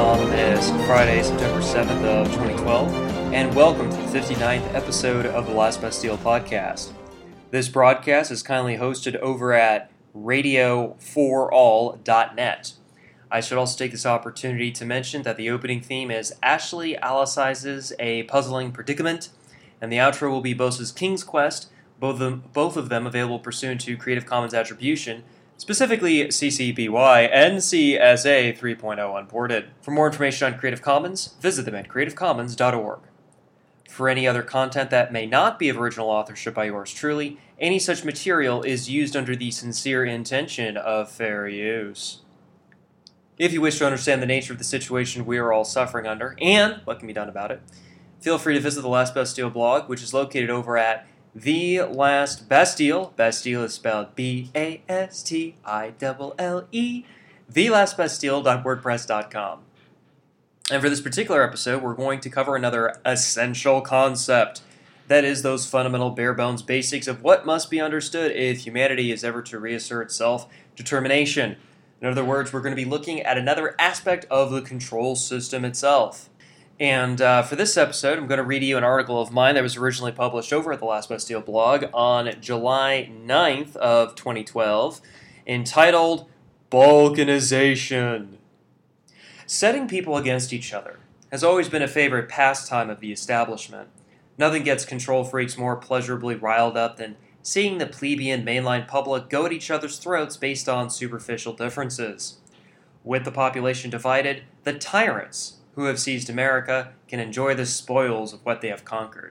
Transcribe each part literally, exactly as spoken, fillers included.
on this Friday, September seventh of twenty twelve, and welcome to the fifty-ninth episode of the Last Bastille podcast. This broadcast is kindly hosted over at radio for all dot net. I should also take this opportunity to mention that the opening theme is Ashley Alicizes A Puzzling Predicament, and the outro will be Bose's King's Quest, both of them, both of them available pursuant to Creative Commons Attribution, specifically C C B Y N C S A three point oh unported. For more information on Creative Commons, visit them at creative commons dot org. For any other content that may not be of original authorship by yours truly, any such material is used under the sincere intention of fair use. If you wish to understand the nature of the situation we are all suffering under, and what can be done about it, feel free to visit the Last Bastille blog, which is located over at The Last Bastille. Bastille is spelled B A S T I L L E. the last bastille dot wordpress dot com. And for this particular episode, we're going to cover another essential concept. That is, those fundamental bare-bones basics of what must be understood if humanity is ever to reassert self-determination. In other words, we're going to be looking at another aspect of the control system itself. And uh, for this episode, I'm going to read you an article of mine that was originally published over at the Last Bastille blog on July ninth of twenty twelve, entitled Balkanization. Setting people against each other has always been a favorite pastime of the establishment. Nothing gets control freaks more pleasurably riled up than seeing the plebeian mainline public go at each other's throats based on superficial differences. With the population divided, the tyrants who have seized America can enjoy the spoils of what they have conquered.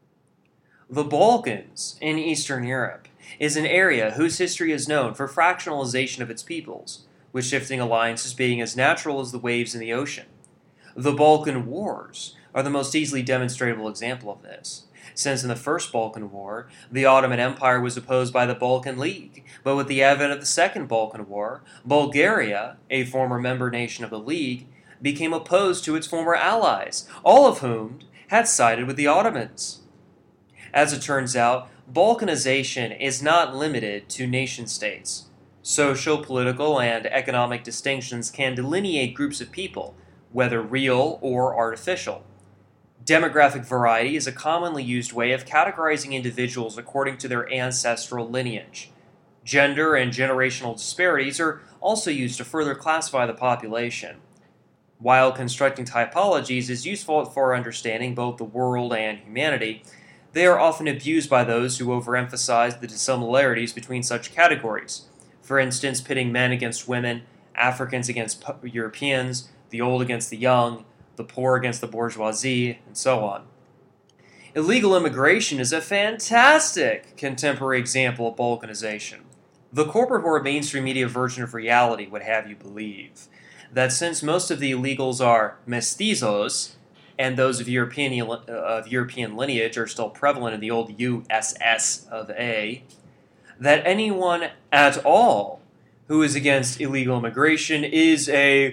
The Balkans, in Eastern Europe, is an area whose history is known for fractionalization of its peoples, with shifting alliances being as natural as the waves in the ocean. The Balkan Wars are the most easily demonstrable example of this, since in the First Balkan War, the Ottoman Empire was opposed by the Balkan League, but with the advent of the Second Balkan War, Bulgaria, a former member nation of the League, became opposed to its former allies, all of whom had sided with the Ottomans. As it turns out, Balkanization is not limited to nation-states. Social, political, and economic distinctions can delineate groups of people, whether real or artificial. Demographic variety is a commonly used way of categorizing individuals according to their ancestral lineage. Gender and generational disparities are also used to further classify the population. While constructing typologies is useful for understanding both the world and humanity, they are often abused by those who overemphasize the dissimilarities between such categories. For instance, pitting men against women, Africans against Europeans, the old against the young, the poor against the bourgeoisie, and so on. Illegal immigration is a fantastic contemporary example of balkanization. The corporate or mainstream media version of reality would have you believe that since most of the illegals are mestizos, and those of European, uh, of European lineage are still prevalent in the old U S S of A, that anyone at all who is against illegal immigration is a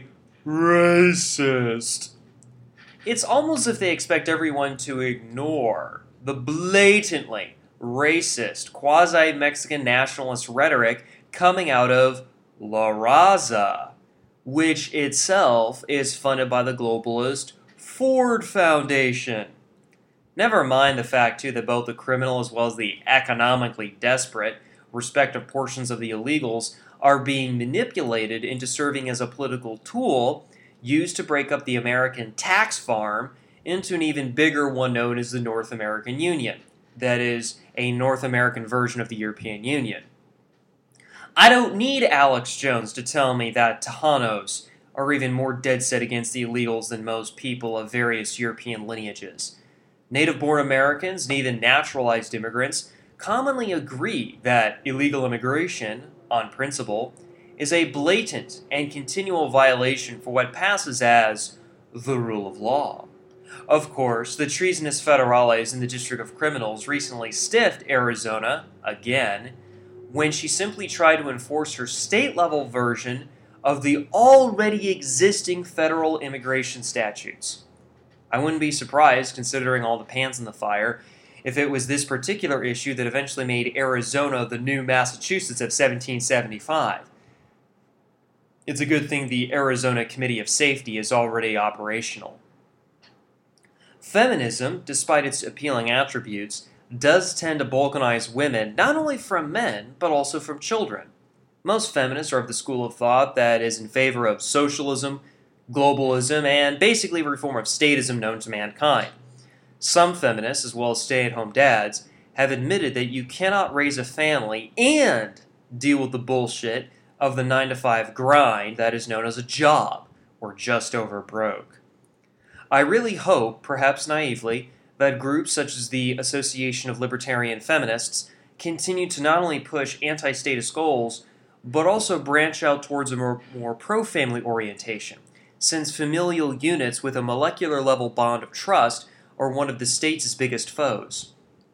racist. It's almost as if they expect everyone to ignore the blatantly racist, quasi-Mexican nationalist rhetoric coming out of La Raza, which itself is funded by the globalist Ford Foundation. Never mind the fact, too, that both the criminal as well as the economically desperate respective portions of the illegals are being manipulated into serving as a political tool used to break up the American tax farm into an even bigger one known as the North American Union. That is, a North American version of the European Union. I don't need Alex Jones to tell me that Tejanos are even more dead set against the illegals than most people of various European lineages. Native-born Americans and even naturalized immigrants commonly agree that illegal immigration, on principle, is a blatant and continual violation for what passes as the rule of law. Of course, the treasonous federales in the District of Criminals recently stiffed Arizona, again, when she simply tried to enforce her state-level version of the already existing federal immigration statutes. I wouldn't be surprised, considering all the pans in the fire, if it was this particular issue that eventually made Arizona the new Massachusetts of seventeen seventy-five. it's a good thing the Arizona Committee of Safety is already operational. Feminism, despite its appealing attributes, does tend to balkanize women not only from men, but also from children. Most feminists are of the school of thought that is in favor of socialism, globalism, and basically every form of statism known to mankind. Some feminists, as well as stay-at-home dads, have admitted that you cannot raise a family and deal with the bullshit of the nine to five grind that is known as a job, or just over broke. I really hope, perhaps naively, that groups such as the Association of Libertarian Feminists continue to not only push anti-status goals, but also branch out towards a more, more pro-family orientation, since familial units with a molecular level bond of trust are one of the state's biggest foes.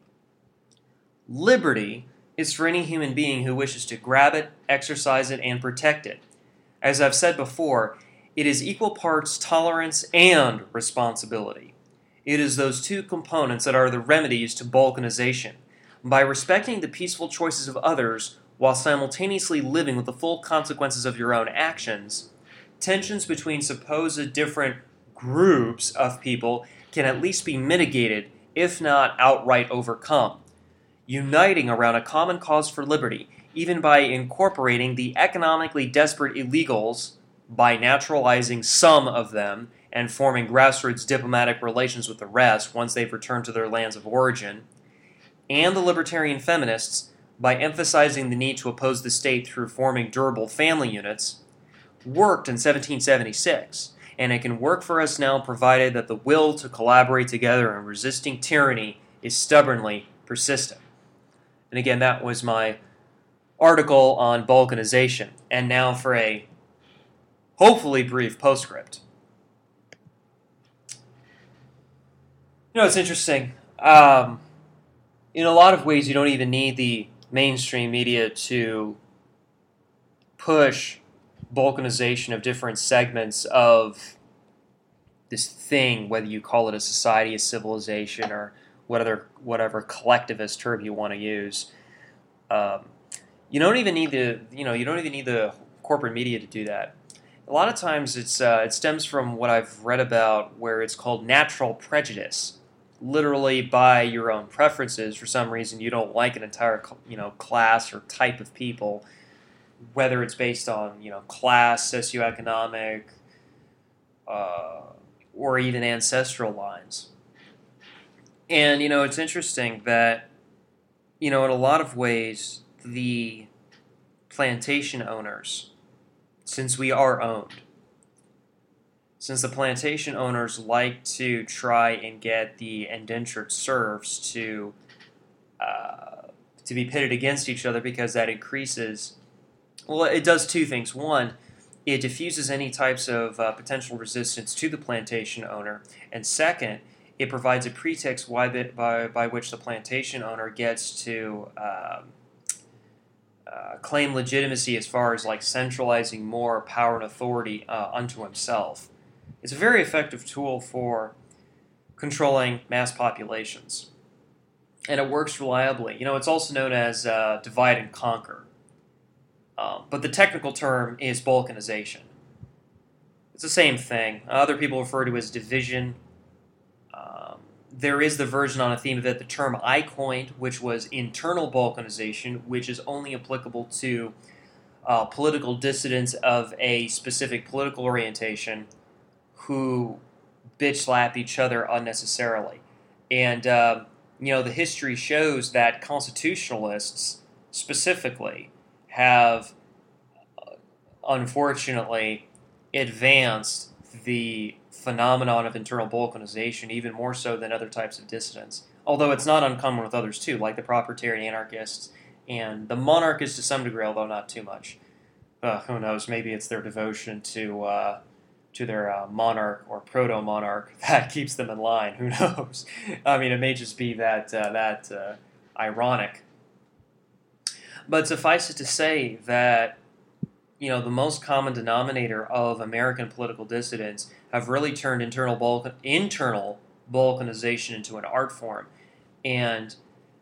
Liberty is for any human being who wishes to grab it, exercise it, and protect it. As I've said before, it is equal parts tolerance and responsibility. It is those two components that are the remedies to balkanization. By respecting the peaceful choices of others while simultaneously living with the full consequences of your own actions, tensions between supposed different groups of people can at least be mitigated, if not outright overcome. Uniting around a common cause for liberty, even by incorporating the economically desperate illegals, by naturalizing some of them, and forming grassroots diplomatic relations with the rest once they've returned to their lands of origin, and the libertarian feminists, by emphasizing the need to oppose the state through forming durable family units, worked in seventeen seventy-six, and it can work for us now provided that the will to collaborate together in resisting tyranny is stubbornly persistent. And again, that was my article on balkanization. And now for a hopefully brief postscript. You know, it's interesting. Um, in a lot of ways, you don't even need the mainstream media to push balkanization of different segments of this thing, whether you call it a society, a civilization, or whatever whatever collectivist term you want to use. Um, you don't even need the you know you don't even need the corporate media to do that. A lot of times, it's uh, it stems from what I've read about, where it's called natural prejudice. Literally, by your own preferences, for some reason you don't like an entire you know class or type of people, whether it's based on you know class, socioeconomic, uh, or even ancestral lines. And, you know, it's interesting that, you know, in a lot of ways, the plantation owners, since we are owned, since the plantation owners like to try and get the indentured serfs to uh, to be pitted against each other because that increases, well, it does two things. One, it diffuses any types of uh, potential resistance to the plantation owner. And second, it provides a pretext why by, by which the plantation owner gets to um, uh, claim legitimacy as far as like centralizing more power and authority uh, unto himself. It's a very effective tool for controlling mass populations. And it works reliably. You know, it's also known as uh, divide and conquer. Um, but the technical term is balkanization. It's the same thing. Other people refer to it as division. Um, there is the version on a theme of it, the term I coined, which was internal balkanization, which is only applicable to uh, political dissidents of a specific political orientation who bitch slap each other unnecessarily. And, uh, you know, the history shows that constitutionalists specifically have, uh, unfortunately, advanced the phenomenon of internal balkanization even more so than other types of dissidents. Although it's not uncommon with others too, like the proprietarian anarchists and the monarchists to some degree, although not too much. Uh, who knows? Maybe it's their devotion to uh, to their uh, monarch or proto-monarch that keeps them in line. Who knows? I mean, it may just be that uh, that uh, ironic. But suffice it to say that, you know, the most common denominator of American political dissidents have really turned internal Balkan, internal balkanization into an art form. And,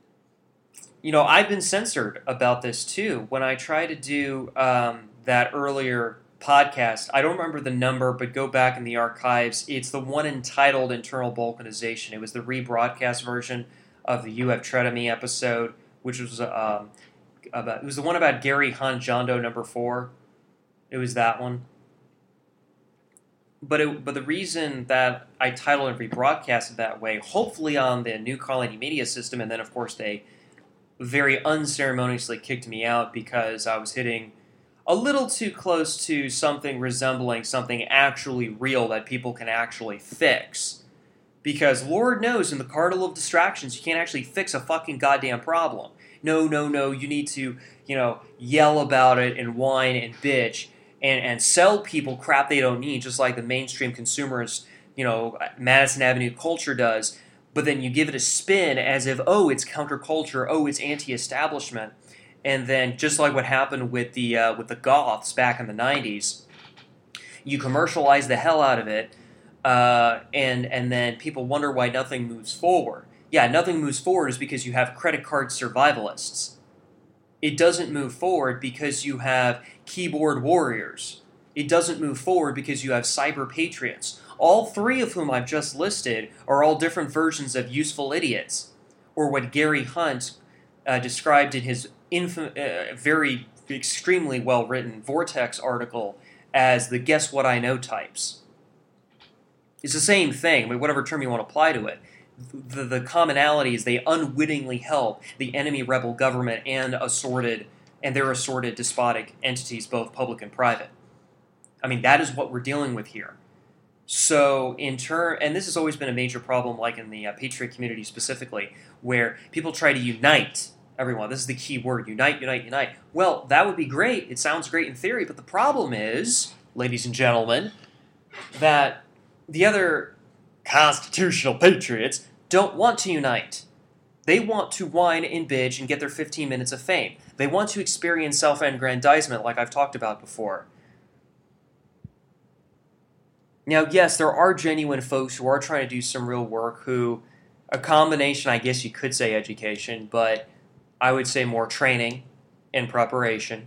you know, I've been censored about this too. When I try to do um, that earlier podcast. I don't remember the number, but go back in the archives. It's the one entitled Internal Balkanization. It was the rebroadcast version of the You Have Tread Me episode, which was um, about, it was the one about Gary Hunt, John Doe number four. It was that one. But it, but the reason that I titled and rebroadcasted that way, hopefully on the New Colony Media system, and then of course they very unceremoniously kicked me out because I was hitting a little too close to something resembling something actually real that people can actually fix. Because Lord knows in the cartel of distractions, you can't actually fix a fucking goddamn problem. No, no, no, you need to, you know, yell about it and whine and bitch and, and sell people crap they don't need, just like the mainstream consumers, you know, Madison Avenue culture does. But then you give it a spin as if, oh, it's counterculture, oh, it's anti-establishment. And then, just like what happened with the uh, with the Goths back in the nineties, you commercialize the hell out of it, uh, and and then people wonder why nothing moves forward. Yeah, nothing moves forward is because you have credit card survivalists. It doesn't move forward because you have keyboard warriors. It doesn't move forward because you have cyber patriots. All three of whom I've just listed are all different versions of useful idiots, or what Gary Hunt uh, described in his infam- uh, very extremely well-written Vortex article as the guess what I know types. It's the same thing, I mean, whatever term you want to apply to it. The, the commonality is they unwittingly help the enemy rebel government and assorted and their assorted despotic entities, both public and private. I mean, that is what we're dealing with here. So, in turn, and this has always been a major problem, like in the uh, Patriot community specifically, where people try to unite everyone. This is the key word: unite, unite, unite. Well, that would be great. It sounds great in theory, but the problem is, ladies and gentlemen, that the other constitutional patriots don't want to unite. They want to whine and bitch and get their fifteen minutes of fame. They want to experience self-aggrandizement, like I've talked about before. Now, yes, there are genuine folks who are trying to do some real work who, a combination, I guess you could say education, but I would say more training and preparation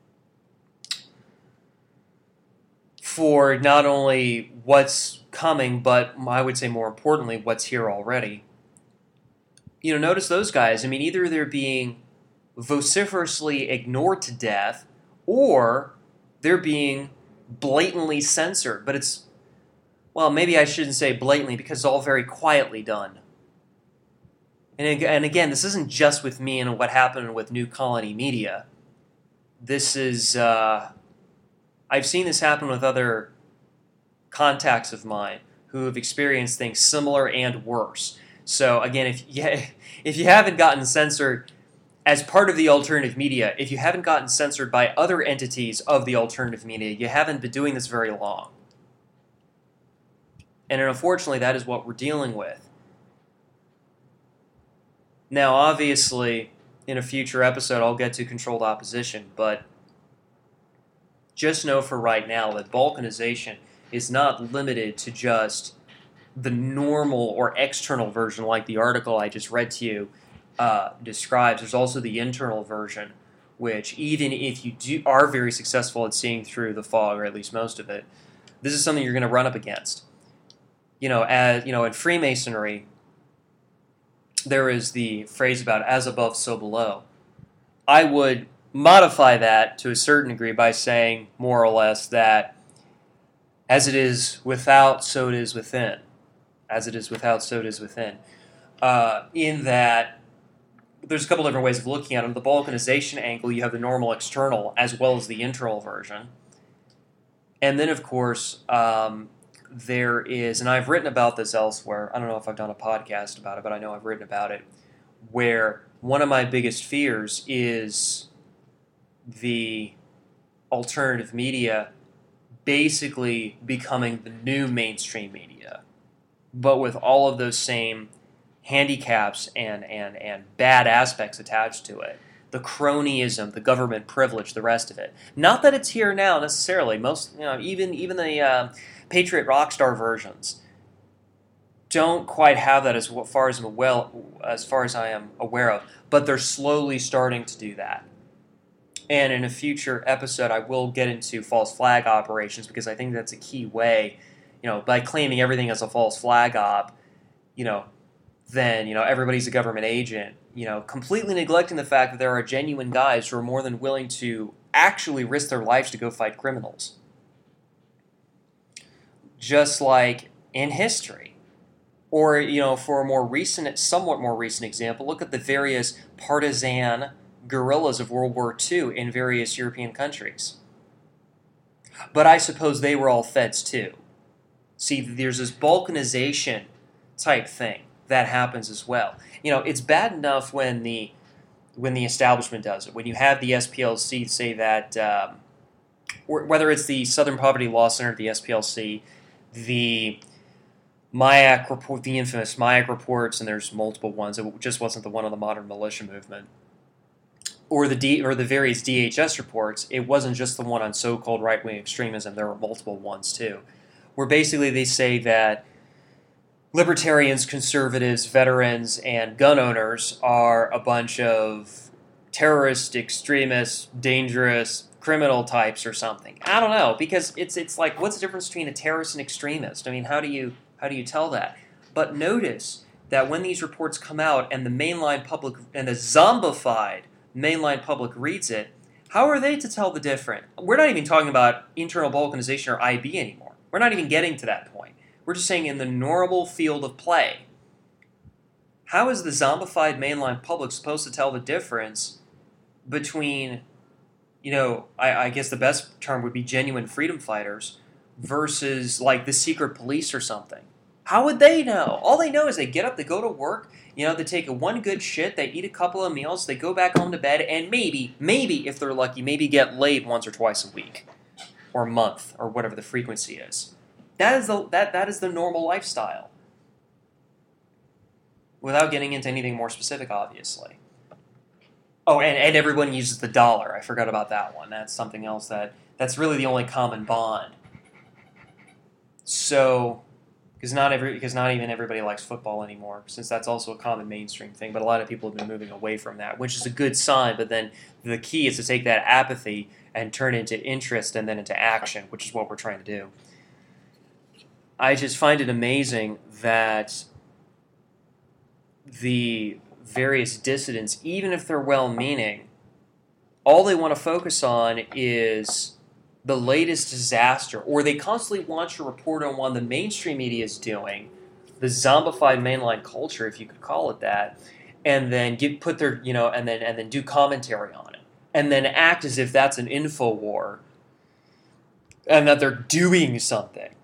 for not only what's coming, but I would say more importantly, what's here already. You know, notice those guys. I mean, either they're being vociferously ignored to death, or they're being blatantly censored. But it's, well, maybe I shouldn't say blatantly, because it's all very quietly done. And, and again, this isn't just with me and what happened with New Colony Media. This is, uh, I've seen this happen with other contacts of mine who have experienced things similar and worse. So again, if you, if you haven't gotten censored as part of the alternative media, if you haven't gotten censored by other entities of the alternative media, you haven't been doing this very long. And unfortunately, that is what we're dealing with. Now, obviously, in a future episode, I'll get to controlled opposition, but just know for right now that balkanization is not limited to just the normal or external version like the article I just read to you uh, describes. There's also the internal version, which even if you do are very successful at seeing through the fog, or at least most of it, this is something you're going to run up against. You know, as you know, in Freemasonry, there is the phrase about as above, so below. I would modify that to a certain degree by saying, more or less, that as it is without, so it is within. As it is without, so it is within. Uh, in that, there's a couple different ways of looking at it. On the balkanization angle, you have the normal external as well as the internal version. And then, of course, um, there is, and I've written about this elsewhere, I don't know if I've done a podcast about it, but I know I've written about it, where one of my biggest fears is the alternative media basically becoming the new mainstream media, but with all of those same handicaps and, and, and bad aspects attached to it. The cronyism, the government privilege, the rest of it. Not that it's here now necessarily. Most, you know, even even the uh, Patriot Rockstar versions don't quite have that as far as I'm well as far as I am aware of. But they're slowly starting to do that. And in a future episode, I will get into false flag operations because I think that's a key way. You know, by claiming everything as a false flag op, you know, then, you know, everybody's a government agent. You know, completely neglecting the fact that there are genuine guys who are more than willing to actually risk their lives to go fight criminals. Just like in history. Or, you know, for a more recent, somewhat more recent example, look at the various partisan guerrillas of World War Two in various European countries. But I suppose they were all feds too. See, there's this balkanization type thing that happens as well. You know, it's bad enough when the when the establishment does it. When you have the S P L C say that, um, or whether it's the Southern Poverty Law Center, the S P L C, the MIAC report, the infamous MIAC reports, and there's multiple ones. It just wasn't the one on the modern militia movement. Or the D, or the various D H S reports, it wasn't just the one on so-called right-wing extremism. There were multiple ones too, where basically they say that libertarians, conservatives, veterans, and gun owners are a bunch of terrorist, extremists, dangerous, criminal types or something. I don't know, because it's it's like, what's the difference between a terrorist and extremist? I mean, how do you how do you tell that? But notice that when these reports come out and the mainline public and the zombified mainline public reads it, how are they to tell the difference? We're not even talking about internal balkanization or I B anymore. We're not even getting to that point. We're just saying in the normal field of play. How is the zombified mainline public supposed to tell the difference between, you know, I, I guess the best term would be genuine freedom fighters versus like the secret police or something? How would they know? All they know is they get up, they go to work, you know, they take a one good shit, they eat a couple of meals, they go back home to bed, and maybe, maybe, if they're lucky, maybe get laid once or twice a week, or a month, or whatever the frequency is. That is the that that is the normal lifestyle. Without getting into anything more specific, obviously. Oh, and, and everyone uses the dollar. I forgot about that one. That's something else that, that's really the only common bond. So, because not every because not even everybody likes football anymore, since that's also a common mainstream thing. But a lot of people have been moving away from that, which is a good sign. But then the key is to take that apathy and turn it into interest and then into action, which is what we're trying to do. I just find it amazing that the various dissidents, even if they're well-meaning, all they want to focus on is the latest disaster, or they constantly want to report on what the mainstream media is doing, the zombified mainline culture, if you could call it that, and then get put their, you know, and then and then do commentary on it, and then act as if that's an info war, and that they're doing something.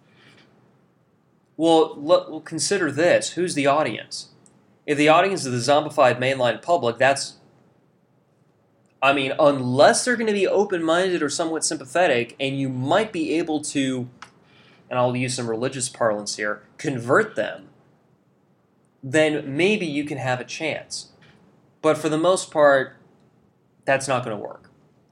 Well, look, well, consider this: who's the audience? If the audience is the zombified mainline public, that's, I mean, unless they're going to be open-minded or somewhat sympathetic, and you might be able to, and I'll use some religious parlance here, convert them, then maybe you can have a chance. But for the most part, that's not going to work.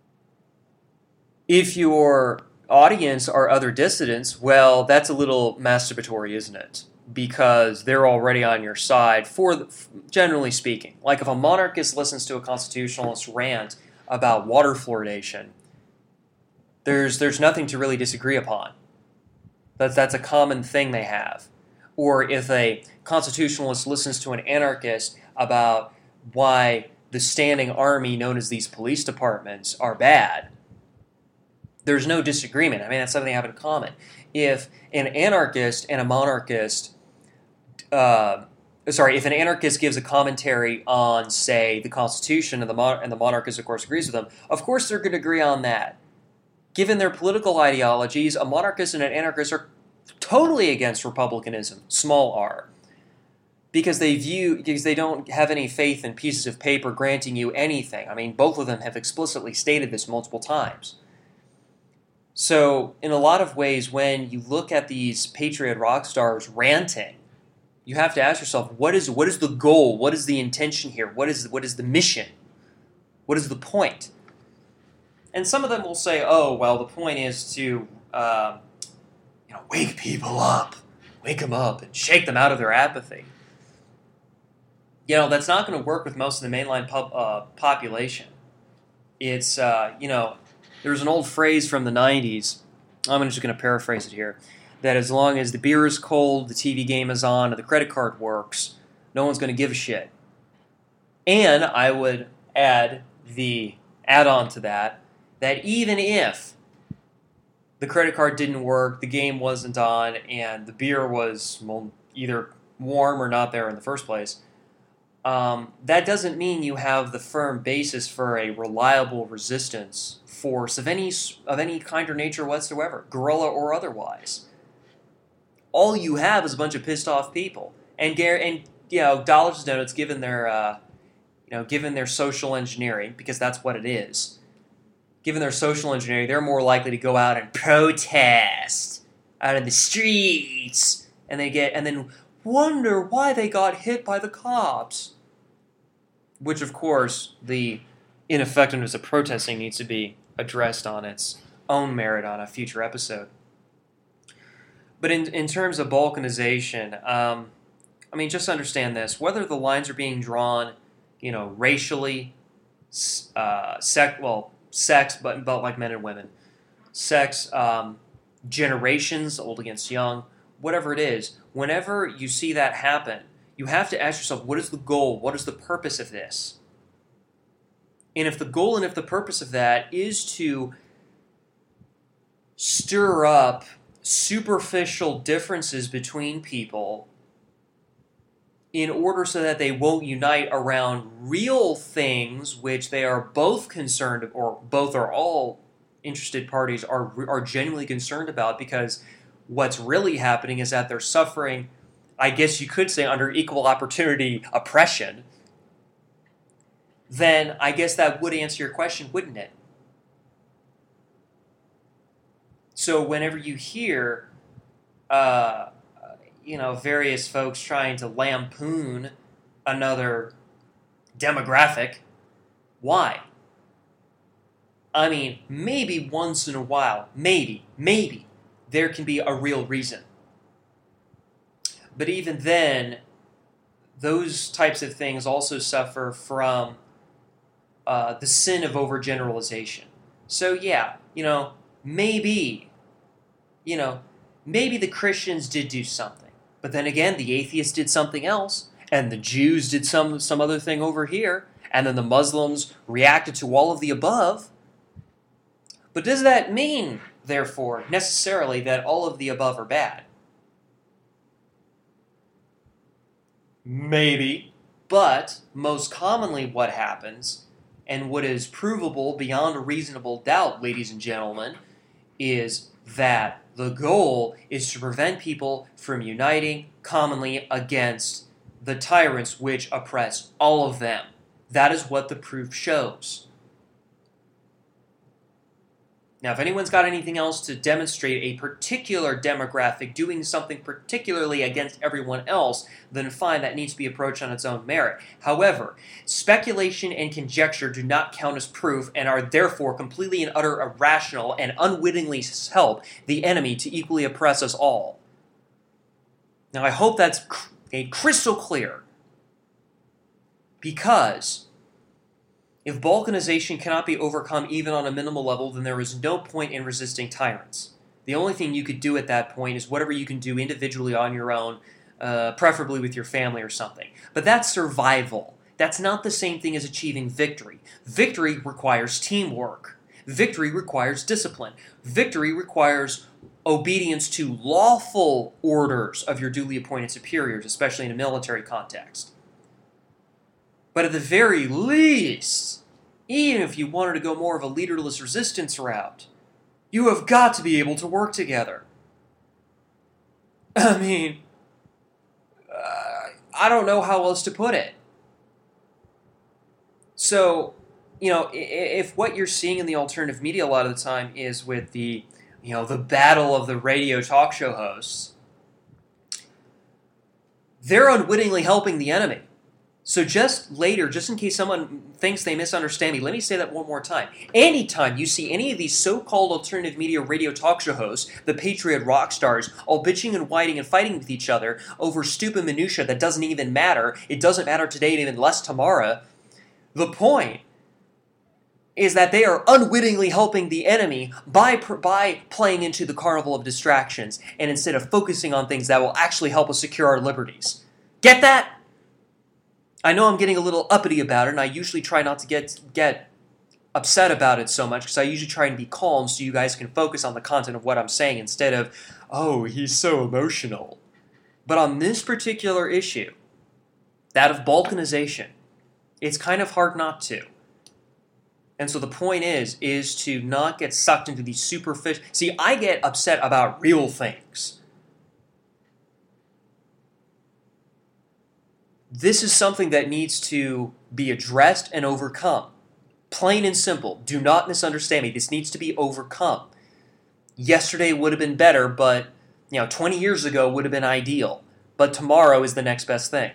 If your audience are other dissidents, well, that's a little masturbatory, isn't it? Because they're already on your side, for the, generally speaking. Like if a monarchist listens to a constitutionalist rant about water fluoridation, there's there's nothing to really disagree upon. That's, that's a common thing they have. Or if a constitutionalist listens to an anarchist about why the standing army known as these police departments are bad, there's no disagreement. I mean, that's something they have in common. If an anarchist and a monarchist, uh, sorry, if an anarchist gives a commentary on, say, the Constitution, and the mon- and the monarchist, of course, agrees with them, of course they're going to agree on that. Given their political ideologies, a monarchist and an anarchist are totally against republicanism, small r, because they view because they don't have any faith in pieces of paper granting you anything. I mean, both of them have explicitly stated this multiple times. So, in a lot of ways, when you look at these patriot rock stars ranting, you have to ask yourself, what is what is the goal? What is the intention here? What is what is the mission? What is the point? And some of them will say, oh, well, the point is to uh, you know, wake people up, wake them up, and shake them out of their apathy. You know, that's not going to work with most of the mainline pub, uh, population. It's, uh, you know, there was an old phrase from the nineties, I'm just going to paraphrase it here, that as long as the beer is cold, the T V game is on, and the credit card works, no one's going to give a shit. And I would add the add-on to that, that even if the credit card didn't work, the game wasn't on, and the beer was well, either warm or not there in the first place, um, that doesn't mean you have the firm basis for a reliable resistance force of any of any kind or nature whatsoever, guerrilla or otherwise. All you have is a bunch of pissed off people, and and you know, dollars and donuts, given their uh, you know, given their social engineering, because that's what it is. Given their social engineering, they're more likely to go out and protest out in the streets, and they get and then wonder why they got hit by the cops. Which, of course, the ineffectiveness of protesting needs to be addressed on its own merit on a future episode. But in in terms of balkanization, um, I mean, just understand this: whether the lines are being drawn, you know, racially, uh, sec well. Sex, but, but like men and women. Sex, um, generations, old against young, whatever it is, whenever you see that happen, you have to ask yourself, what is the goal? What is the purpose of this? And if the goal and if the purpose of that is to stir up superficial differences between people in order so that they won't unite around real things which they are both concerned, or both or all interested parties are are genuinely concerned about, because what's really happening is that they're suffering, I guess you could say, under equal opportunity oppression, then I guess that would answer your question, wouldn't it? So whenever you hear uh, you know, various folks trying to lampoon another demographic, why? I mean, maybe once in a while, maybe, maybe, there can be a real reason. But even then, those types of things also suffer from uh, the sin of overgeneralization. So yeah, you know, maybe, you know, maybe the Christians did do something. But then again, the atheists did something else, and the Jews did some some other thing over here, and then the Muslims reacted to all of the above. But does that mean, therefore, necessarily that all of the above are bad? Maybe, but most commonly what happens, and what is provable beyond a reasonable doubt, ladies and gentlemen, is that the goal is to prevent people from uniting commonly against the tyrants which oppress all of them. That is what the proof shows. Now, if anyone's got anything else to demonstrate a particular demographic doing something particularly against everyone else, then fine, that needs to be approached on its own merit. However, speculation and conjecture do not count as proof and are therefore completely and utter irrational and unwittingly help the enemy to equally oppress us all. Now, I hope that's cr- crystal clear, because if balkanization cannot be overcome even on a minimal level, then there is no point in resisting tyrants. The only thing you could do at that point is whatever you can do individually on your own, uh, preferably with your family or something. But that's survival. That's not the same thing as achieving victory. Victory requires teamwork. Victory requires discipline. Victory requires obedience to lawful orders of your duly appointed superiors, especially in a military context. But at the very least, even if you wanted to go more of a leaderless resistance route, you have got to be able to work together. I mean, uh, I don't know how else to put it. So, you know, if what you're seeing in the alternative media a lot of the time is with the, you know, the battle of the radio talk show hosts, they're unwittingly helping the enemy. So just later, just in case someone thinks they misunderstand me, let me say that one more time. Anytime you see any of these so-called alternative media radio talk show hosts, the patriot rock stars, all bitching and whining and fighting with each other over stupid minutia that doesn't even matter, it doesn't matter today and even less tomorrow, the point is that they are unwittingly helping the enemy by, by playing into the carnival of distractions and instead of focusing on things that will actually help us secure our liberties. Get that? I know I'm getting a little uppity about it, and I usually try not to get get upset about it so much because I usually try and be calm so you guys can focus on the content of what I'm saying instead of, oh, he's so emotional. But on this particular issue, that of balkanization, it's kind of hard not to. And so the point is, is to not get sucked into these superficial... See, I get upset about real things. This is something that needs to be addressed and overcome. Plain and simple. Do not misunderstand me. This needs to be overcome. Yesterday would have been better, but you know, twenty years ago would have been ideal. But tomorrow is the next best thing.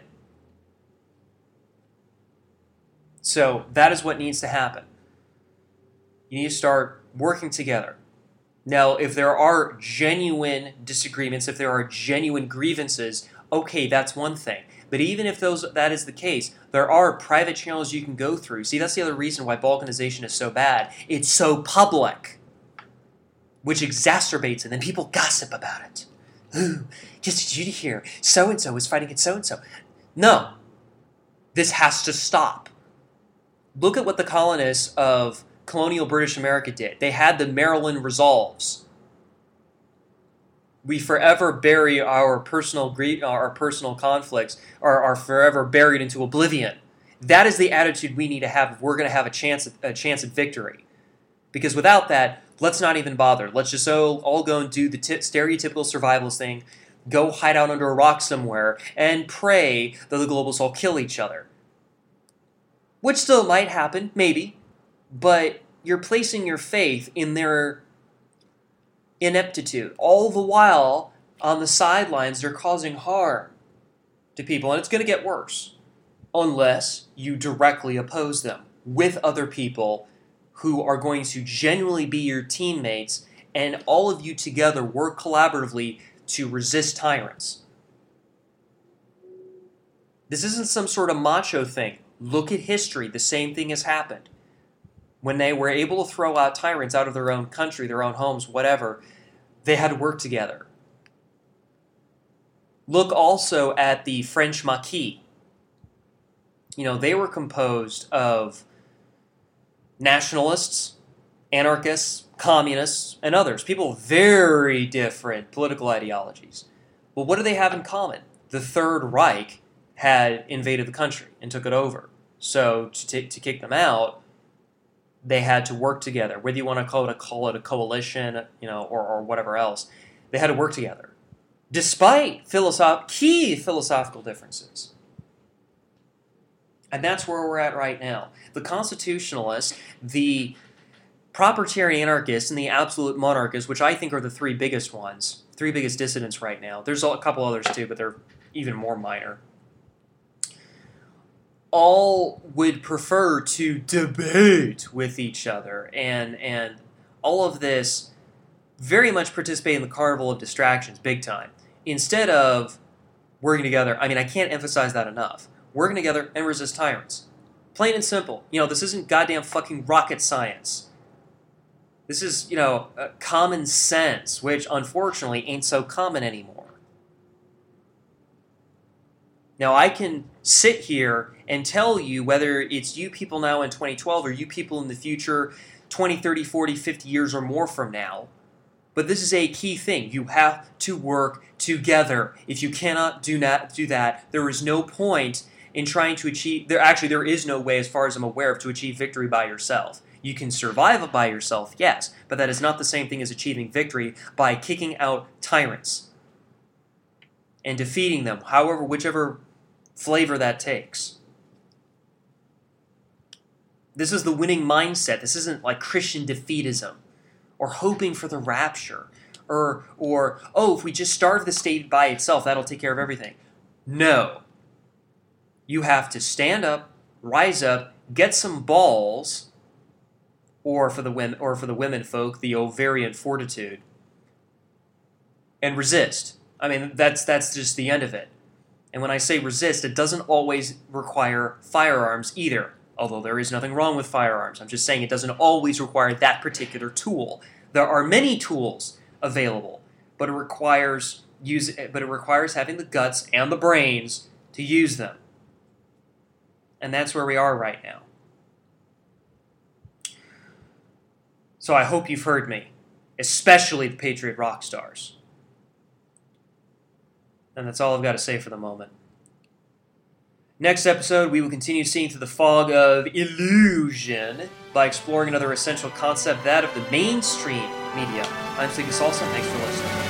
So that is what needs to happen. You need to start working together. Now, if there are genuine disagreements, if there are genuine grievances, okay, that's one thing. But even if those that is the case, there are private channels you can go through. See, that's the other reason why balkanization is so bad. It's so public, which exacerbates it, and people gossip about it. Ooh, just did you hear? So-and-so is fighting at so-and-so. No. This has to stop. Look at what the colonists of colonial British America did. They had the Maryland Resolves. We forever bury our personal gre- our personal conflicts, are, are forever buried into oblivion. That is the attitude we need to have if we're going to have a chance at, a chance at victory. Because without that, let's not even bother. Let's just all, all go and do the t- stereotypical survivalist thing, go hide out under a rock somewhere, and pray that the globalists all kill each other. Which still might happen, maybe, but you're placing your faith in their ineptitude. All the while, on the sidelines, they're causing harm to people, and it's going to get worse unless you directly oppose them with other people who are going to genuinely be your teammates, and all of you together work collaboratively to resist tyrants. This isn't some sort of macho thing. Look at history. The same thing has happened. When they were able to throw out tyrants out of their own country, their own homes, whatever, they had to work together. Look also at the French Maquis. You know, they were composed of nationalists, anarchists, communists, and others. People with very different political ideologies. Well, what do they have in common? The Third Reich had invaded the country and took it over. So to, t- to kick them out, they had to work together. Whether you want to call it a, call it a coalition, you know, or, or whatever else, they had to work together, despite philosoph- key philosophical differences. And that's where we're at right now. The constitutionalists, the proprietary anarchists, and the absolute monarchists, which I think are the three biggest ones, three biggest dissidents right now. There's a couple others too, but they're even more minor. All would prefer to debate with each other, and and all of this very much participate in the carnival of distractions, big time, instead of working together. I mean, I can't emphasize that enough. Working together and resist tyrants. Plain and simple. You know, this isn't goddamn fucking rocket science. This is, you know, uh, common sense, which unfortunately ain't so common anymore. Now, I can sit here and tell you whether it's you people now in twenty twelve or you people in the future twenty, thirty, forty, fifty years or more from now, but this is a key thing. You have to work together. If you cannot do not do that, there is no point in trying to achieve... There Actually, there is no way, as far as I'm aware of, to achieve victory by yourself. You can survive it by yourself, yes, but that is not the same thing as achieving victory by kicking out tyrants and defeating them, however, whichever flavor that takes. This is the winning mindset. This isn't like Christian defeatism or hoping for the rapture or, or oh, if we just starve the state by itself, that'll take care of everything. No. You have to stand up, rise up, get some balls, or for the women, or for the women folk, the ovarian fortitude, and resist. I mean, that's that's just the end of it. And when I say resist, it doesn't always require firearms either. although there is nothing wrong with firearms. I'm just saying it doesn't always require that particular tool. There are many tools available, but it requires use, but it requires having the guts and the brains to use them. And that's where we are right now. So I hope you've heard me, especially the Patriot rock stars. And that's all I've got to say for the moment. Next episode, we will continue seeing through the fog of illusion by exploring another essential concept, that of the mainstream media. I'm Siggy Salsa. Thanks for listening.